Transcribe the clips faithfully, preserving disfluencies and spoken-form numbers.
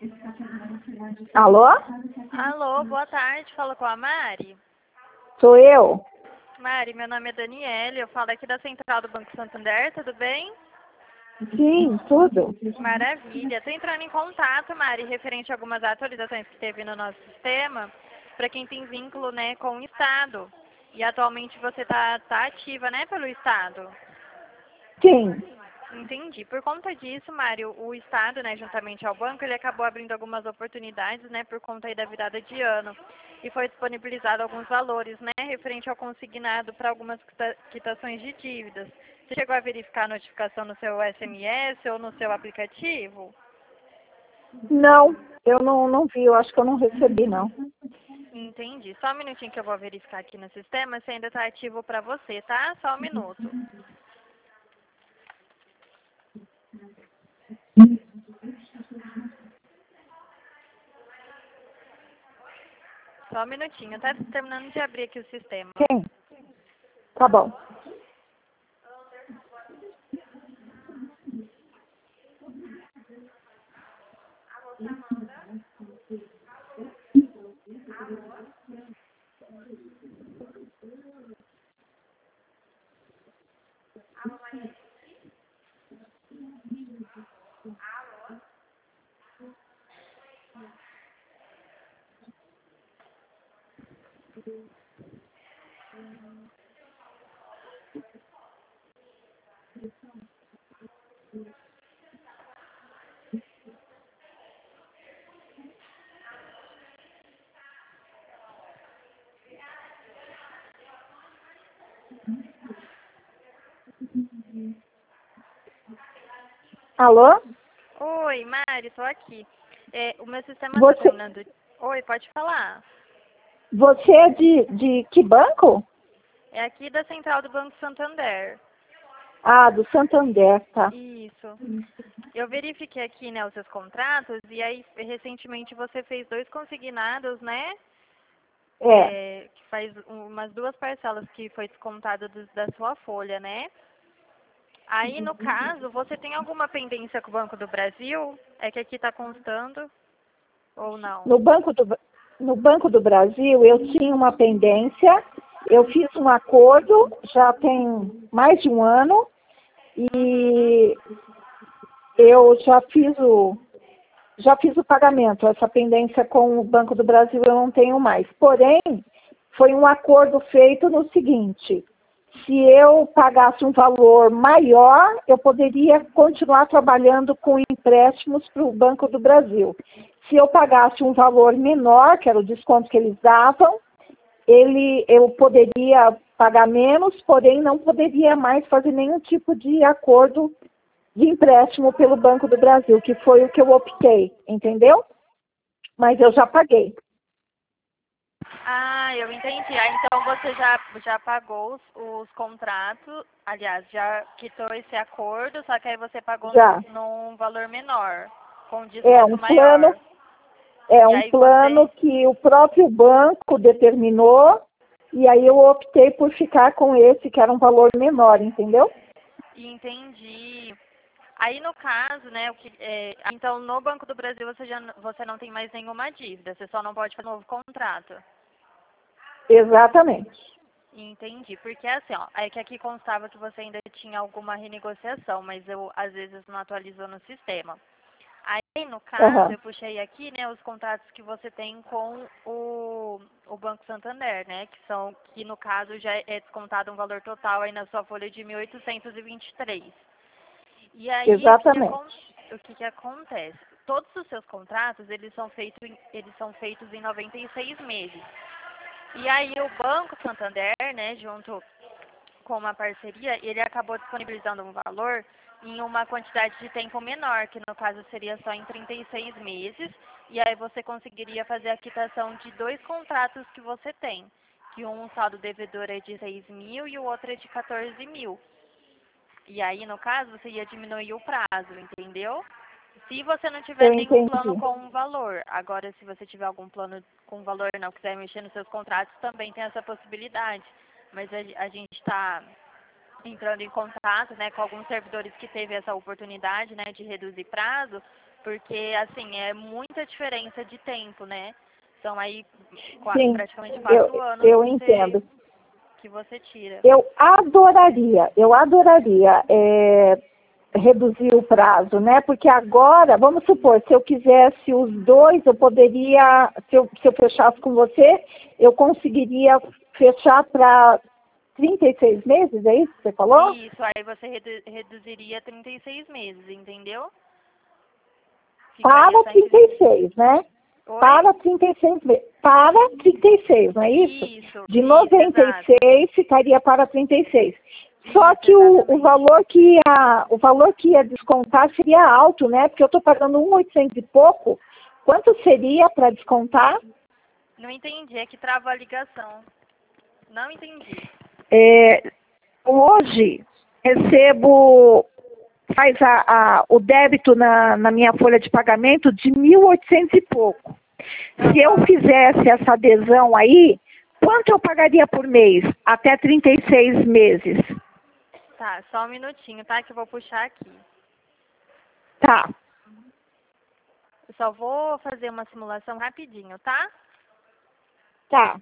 Alô? Alô, boa tarde. Fala com a Mari. Sou eu? Mari, meu nome é Daniela. Eu falo aqui da Central do Banco Santander. Tudo bem? Sim, tudo. Maravilha. Estou entrando em contato, Mari, referente a algumas atualizações que teve no nosso sistema, para quem tem vínculo, né, com o Estado. E atualmente você está tá ativa, né, pelo Estado. Sim. Entendi. Por conta disso, Mário, o Estado, né, juntamente ao banco, ele acabou abrindo algumas oportunidades, né, por conta aí da virada de ano. E foi disponibilizado alguns valores, né, referente ao consignado para algumas quita- quitações de dívidas. Você chegou a verificar a notificação no seu S M S ou no seu aplicativo? Não, eu não, não vi, eu acho que eu não recebi, não. Entendi. Só um minutinho que eu vou verificar aqui no sistema se ainda está ativo para você, tá? Só um minuto. Só um minutinho, tá terminando de abrir aqui o sistema. Sim. Tá bom. Alô? Oi, Mari, tô aqui. É, o meu sistema tá Você, terminando. Oi, pode falar. você é de, de que banco? É aqui da Central do Banco Santander. Ah, do Santander, tá. Isso. Eu verifiquei aqui, né, os seus contratos e aí recentemente você fez dois consignados, né? É. É, que faz umas duas parcelas que foi descontado do- da sua folha, né? Aí, no caso, você tem alguma pendência com o Banco do Brasil? É que aqui está constando ou não? No Banco do, no Banco do Brasil, eu tinha uma pendência, eu fiz um acordo, já tem mais de um ano, Uhum. e eu já fiz o, já fiz o pagamento. Essa pendência com o Banco do Brasil eu não tenho mais. Porém, foi um acordo feito no seguinte: se eu pagasse um valor maior, eu poderia continuar trabalhando com empréstimos para o Banco do Brasil. Se eu pagasse um valor menor, que era o desconto que eles davam, ele, eu poderia pagar menos, porém não poderia mais fazer nenhum tipo de acordo de empréstimo pelo Banco do Brasil, que foi o que eu optei, entendeu? Mas eu já paguei. Ah, eu entendi. Ah, então você já, já pagou os, os contratos, aliás, já quitou esse acordo, só que aí você pagou num, Já. num valor menor, com É desconto um plano, maior. é E um aí você plano que o próprio banco determinou, e aí eu optei por ficar com esse, que era um valor menor, entendeu? entendi. Aí no caso, né, o que, é, então no Banco do Brasil você já n- você não tem mais nenhuma dívida, você só não pode fazer um novo contrato. Exatamente. Entendi, porque assim, ó, é que aqui constava que você ainda tinha alguma renegociação, mas eu às vezes não atualizou no sistema. Aí, no caso, Aham. eu puxei aqui, né, os contratos que você tem com o, o Banco Santander, né, que são, que no caso já é descontado um valor total aí na sua folha de mil oitocentos e vinte e três. E aí, o que que, acon- Exatamente. o que que acontece? Todos os seus contratos, eles são feitos, em- eles são feitos em noventa e seis meses. E aí, o Banco Santander, né, junto com uma parceria, ele acabou disponibilizando um valor em uma quantidade de tempo menor, que no caso seria só em trinta e seis meses, e aí você conseguiria fazer a quitação de dois contratos que você tem, que um saldo devedor é de seis mil e o outro é de quatorze mil. E aí, no caso, você ia diminuir o prazo, entendeu? Se você não tiver Eu nenhum plano entendi. com um valor, agora se você tiver algum plano com valor e não quiser mexer nos seus contratos, também tem essa possibilidade. Mas a, a gente está entrando em contato, né, com alguns servidores que teve essa oportunidade, né, de reduzir prazo, Porque, assim, é muita diferença de tempo, né? São aí qua- Sim, praticamente eu, quatro anos eu que você, entendo. que você tira. Eu adoraria, eu adoraria é, reduzir o prazo, né? Porque agora, vamos supor, se eu quisesse os dois, eu poderia, se eu, se eu fechasse com você, eu conseguiria fechar para trinta e seis meses, é isso que você falou? Isso, aí você redu- reduziria trinta e seis meses, entendeu? Ficaria Para cento e trinta e vinte. seis, né? Oi? Para trinta e seis meses. Para trinta e seis, não é isso? Isso, De isso, noventa e exato. seis ficaria para trinta e seis. Só Isso, que o, o exatamente. valor que ia, o valor que ia descontar seria alto, né? Porque eu estou pagando um oitocentos e pouco. Quanto seria para descontar? Não entendi, é que travou a ligação. Não entendi. É, hoje recebo, faz a, a- o débito na, na minha folha de pagamento de mil e oitocentos e pouco. Se eu Aham. fizesse essa adesão aí, quanto eu pagaria por mês? Até trinta e seis meses. Tá, só um minutinho, tá? Que eu vou puxar aqui. Tá, Eu só vou fazer uma simulação rapidinho, tá? tá.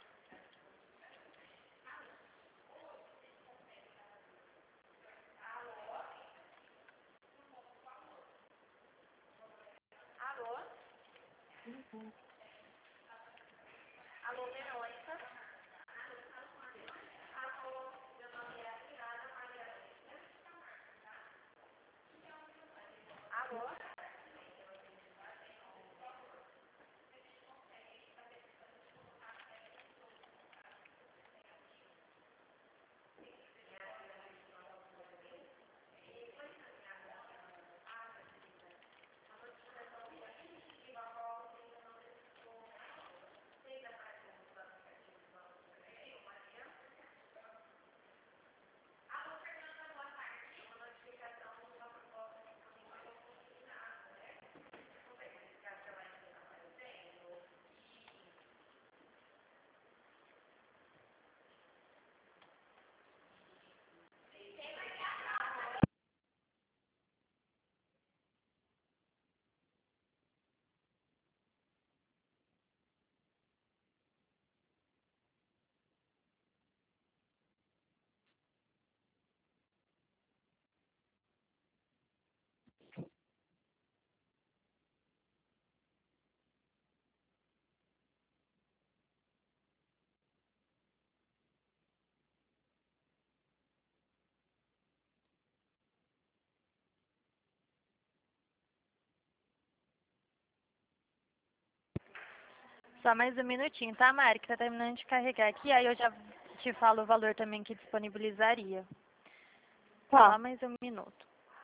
Só mais um minutinho, tá, Mari? Que tá terminando de carregar aqui, aí eu já te falo o valor também que disponibilizaria. Tá. Só mais um minuto.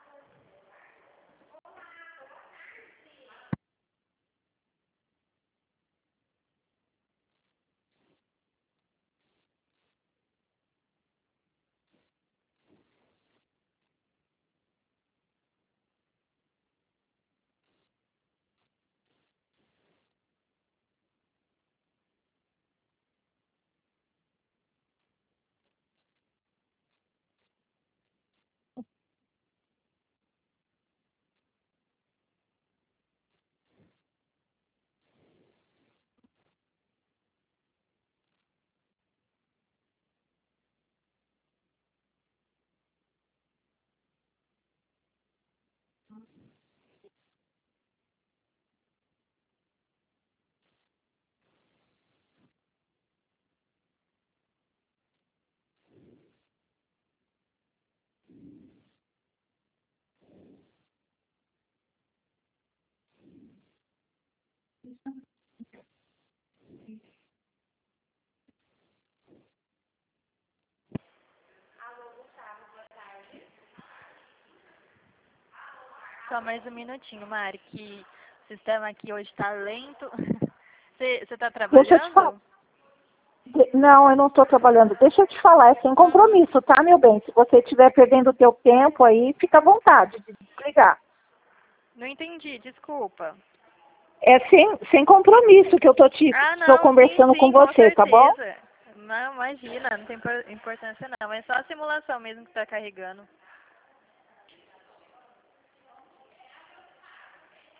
Só mais um minutinho, Mari, que o sistema aqui hoje tá lento. Você você tá Deixa eu te falar. trabalhando? De- Não, eu não estou trabalhando. Deixa eu te falar, é sem Uhum. compromisso, tá, meu bem? Se você estiver perdendo o teu tempo aí, fica à vontade de desligar. Não entendi, desculpa. É sem, sem compromisso que eu tô te Ah, tô não, sim, conversando com sim, com você, tá bom? certeza. Não, imagina, não tem impor- importância não. É só a simulação mesmo que tá carregando.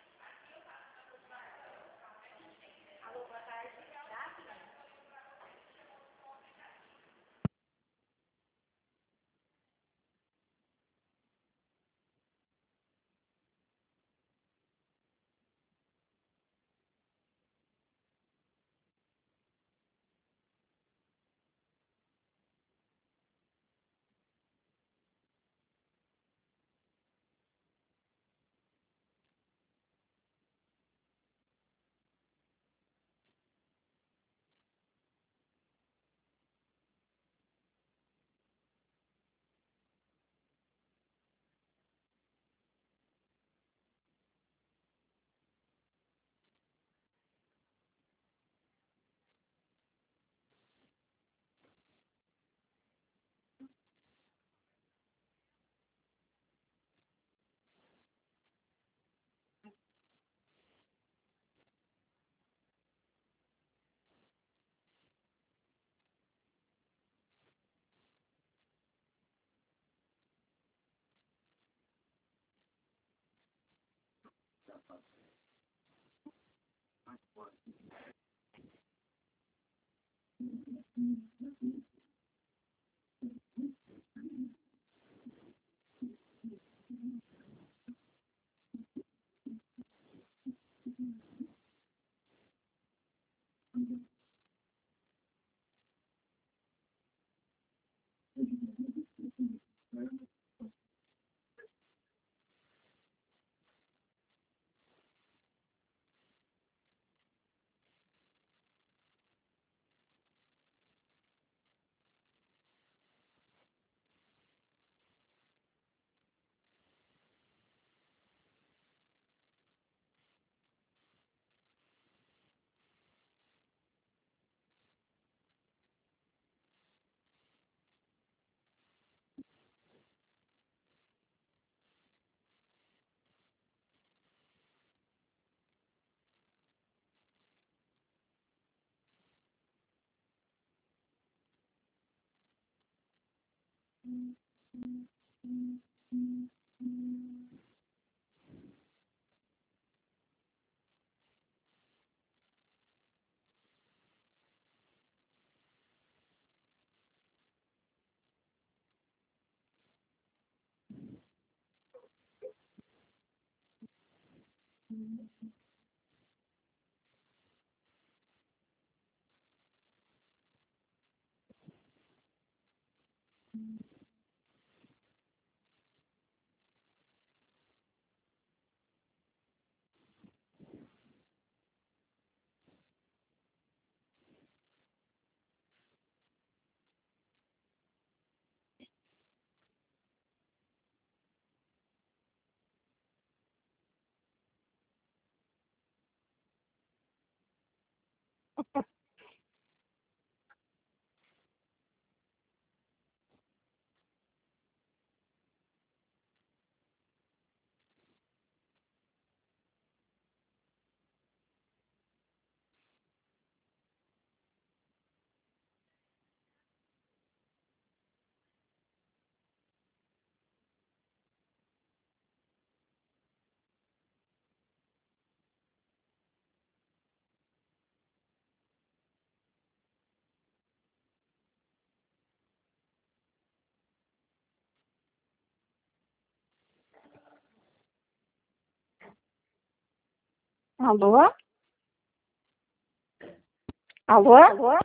Alô? Alô? Alô?